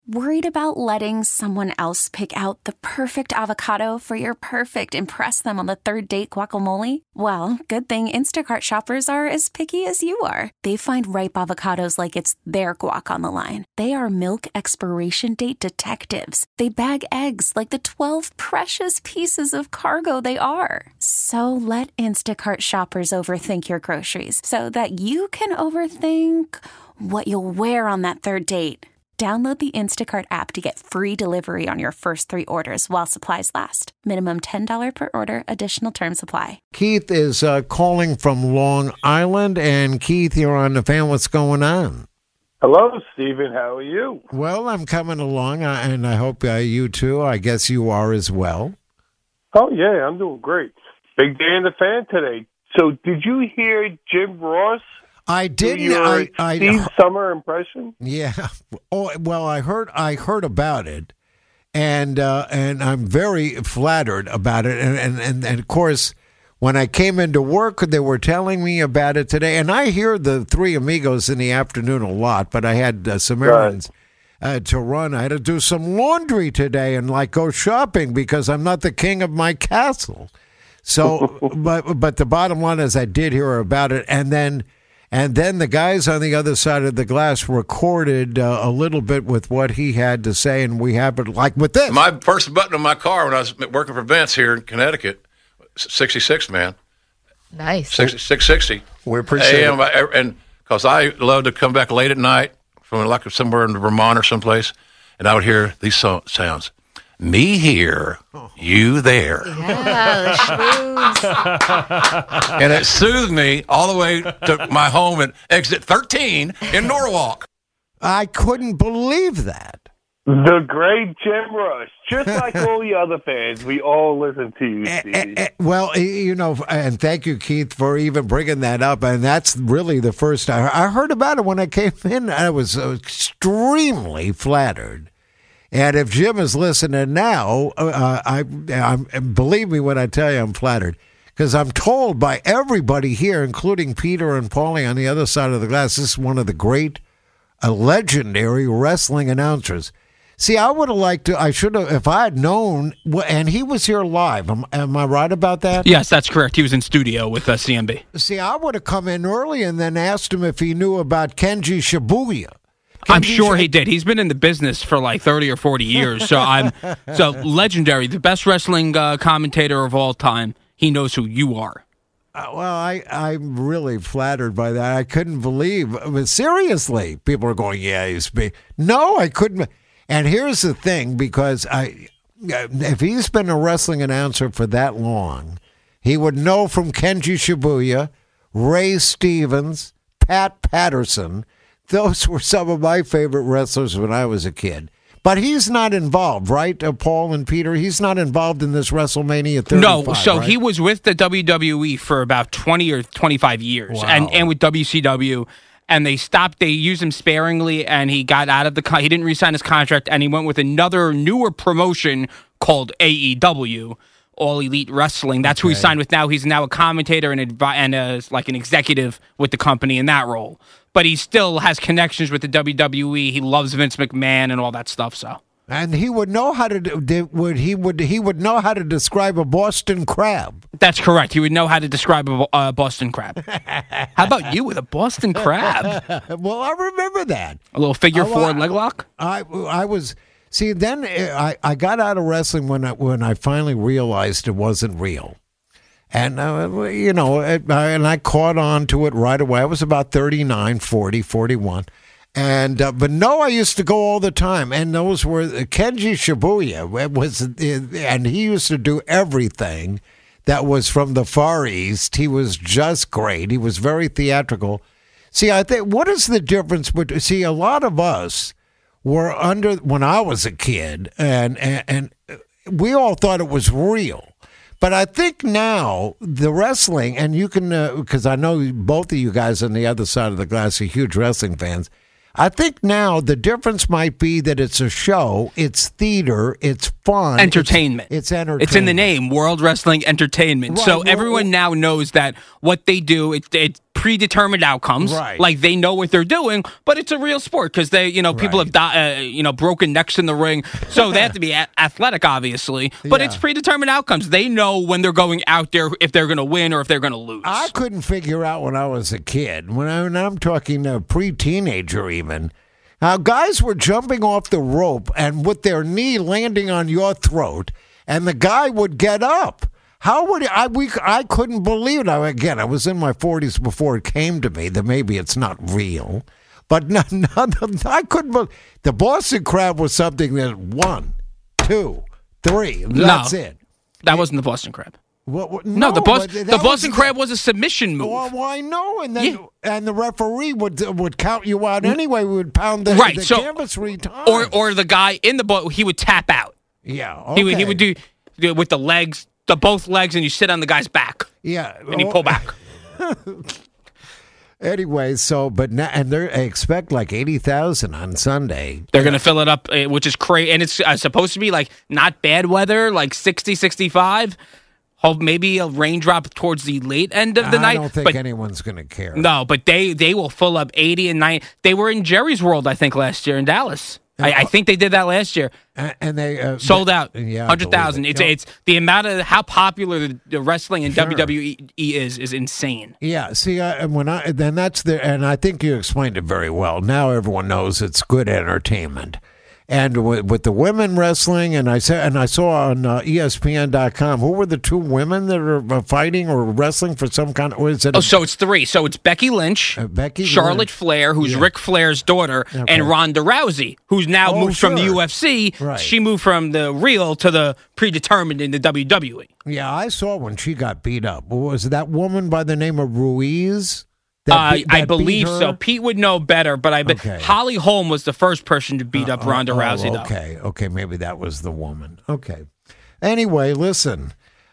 Worried about letting someone else pick out the perfect avocado for your perfect impress them on the third date guacamole? Well, good thing Instacart shoppers are as picky as you are. They find ripe avocados like it's their guac on the line. They are milk expiration date detectives. They bag eggs like the 12 precious pieces of cargo they are. So let Instacart shoppers overthink your groceries so that you can overthink what you'll wear on that third date. Download the Instacart app to get free delivery on your first 3 orders while supplies last. Minimum $10 per order. Additional terms apply. Keith is calling from Long Island. And Keith, you're on the fan. What's going on? Hello, Stephen. How are you? Well, I'm coming along, and I hope you too. I guess you are as well. Oh, yeah, I'm doing great. Big day in the fan today. So did you hear Jim Ross? I didn't. Steve Summer impression. Yeah. Oh well, I heard about it, and I'm very flattered about it. And of course, when I came into work, they were telling me about it today. And I hear the Three Amigos in the afternoon a lot, but I had some errands to run. I had to do some laundry today and go shopping because I'm not the king of my castle. So, but the bottom line is, I did hear about it, and then the guys on the other side of the glass recorded a little bit with what he had to say, and we have it like with this. My first button on my car when I was working for Vince here in Connecticut, 66, man. Nice. 660. We appreciate it. And because I love to come back late at night from somewhere in Vermont or someplace, and I would hear these sounds. Me here, you there. Yeah, the and it soothed me all the way to my home at exit 13 in Norwalk. I couldn't believe that. The great Jim Ross. Just like all the other fans, we all listen to you, Steve. Well, and thank you, Keith, for even bringing that up. And that's really the first I heard about it when I came in. I was extremely flattered. And if Jim is listening now, believe me when I tell you I'm flattered, because I'm told by everybody here, including Peter and Paulie on the other side of the glass, this is one of the great, legendary wrestling announcers. See, I would have liked to, I should have, if I had known, and he was here live. Am I right about that? Yes, that's correct. He was in studio with CMB. See, I would have come in early and then asked him if he knew about Kenji Shibuya. I'm sure he did. He's been in the business for 30 or 40 years. So legendary, the best wrestling commentator of all time. He knows who you are. I'm really flattered by that. I couldn't believe. But seriously, people are going, yeah, he's big. No, I couldn't. And here's the thing, because if he's been a wrestling announcer for that long, he would know from Kenji Shibuya, Ray Stevens, Pat Patterson. Those were some of my favorite wrestlers when I was a kid. But he's not involved, right, Paul and Peter? He's not involved in this WrestleMania 35, No, so right? He was with the WWE for about 20 or 25 years, Wow. and with WCW, and they used him sparingly, and he got out of he didn't re-sign his contract, and he went with another newer promotion called AEW, All Elite Wrestling. That's who he signed with now. He's now a commentator and an executive with the company in that role. But he still has connections with the WWE. He loves Vince McMahon and all that stuff. So, and he would know how to he would know how to describe a Boston crab. That's correct. He would know how to describe a Boston crab. How about you with a Boston crab? Well, I remember that. A little figure four leg lock. I was. See, then I got out of wrestling when I finally realized it wasn't real. And, and I caught on to it right away. I was about 39, 40, 41. And, but no, I used to go all the time. And those were Kenji Shibuya and he used to do everything that was from the Far East. He was just great. He was very theatrical. See, I think, what is the difference? See, a lot of us were when I was a kid, and we all thought it was real. But I think now the wrestling, and you can, because I know both of you guys on the other side of the glass are huge wrestling fans. I think now the difference might be that it's a show, it's theater, it's fun. Entertainment. It's entertainment. It's in the name, World Wrestling Entertainment. Right, so everyone now knows that what they do, predetermined outcomes. Right. Like they know what they're doing, but it's a real sport because they, people have broken necks in the ring, so they have to be athletic, obviously. But it's predetermined outcomes. They know when they're going out there if they're going to win or if they're going to lose. I couldn't figure out when I was a kid, when I'm talking a pre-teenager even, how guys were jumping off the rope and with their knee landing on your throat, and the guy would get up. How would I couldn't believe it. Again, I was in my 40s before it came to me that maybe it's not real. But I couldn't believe. The Boston Crab was something that 1, 2, 3. That's it. That wasn't the Boston Crab. No, the Boston Crab was a submission move. Well, I know, and then and the referee would count you out anyway. We would pound the canvas 3 times. Or the guy in the boat, he would tap out. Yeah, okay. He would do with the legs, both legs, and you sit on the guy's back. Yeah, and you pull back. Anyway, but now, and they expect like 80,000 on Sunday. They're going to fill it up, which is crazy, and it's supposed to be like not bad weather, like 60, 65. Hope maybe a raindrop towards the late end of the night. I don't think anyone's going to care. No, but they will fill up 80 and 90. They were in Jerry's World, I think, last year in Dallas. I think they did that last year. And they sold out 100,000. It's the amount of how popular the wrestling in WWE is insane. Yeah, see, and I think you explained it very well. Now everyone knows it's good entertainment. And with the women wrestling, and I saw on ESPN.com, who were the 2 women that are fighting or wrestling for some kind of? So it's 3. So it's Becky Lynch, Charlotte Flair, who's Ric Flair's daughter, and Ronda Rousey, who's now moved from the UFC. Right. She moved from the real to the predetermined in the WWE. Yeah, I saw when she got beat up. Was that woman by the name of Ruiz? I believe so. Pete would know better, but I bet Holly Holm was the first person to beat up Ronda Rousey, though. Okay, maybe that was the woman. Okay. Anyway, listen,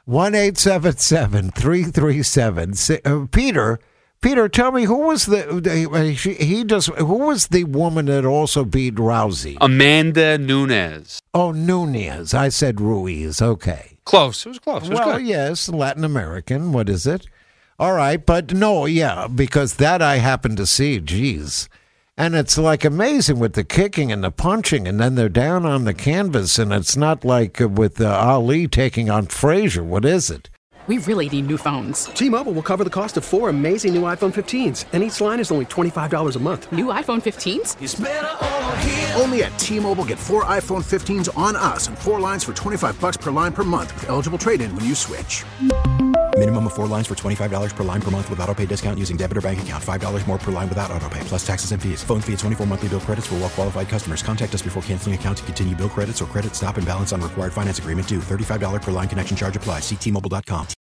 1-877-337. Peter, tell me who was who was the woman that also beat Rousey? Amanda Nunes. Oh, Nunes. I said Ruiz. Okay. Close. It was close. It was good. Yes, Latin American. What is it? All right, but no, because that I happened to see, geez. And it's like amazing with the kicking and the punching, and then they're down on the canvas, and it's not like with Ali taking on Frazier. What is it? We really need new phones. T-Mobile will cover the cost of 4 amazing new iPhone 15s, and each line is only $25 a month. New iPhone 15s? It's better over here. Only at T-Mobile, get 4 iPhone 15s on us and 4 lines for $25 per line per month with eligible trade-in when you switch. Minimum of 4 lines for $25 per line per month with autopay discount using debit or bank account. $5 more per line without autopay, plus taxes and fees. Phone fee at 24 monthly bill credits for well-qualified customers. Contact us before canceling account to continue bill credits or credit stop and balance on required finance agreement due. $35 per line connection charge applies. See T-Mobile.com.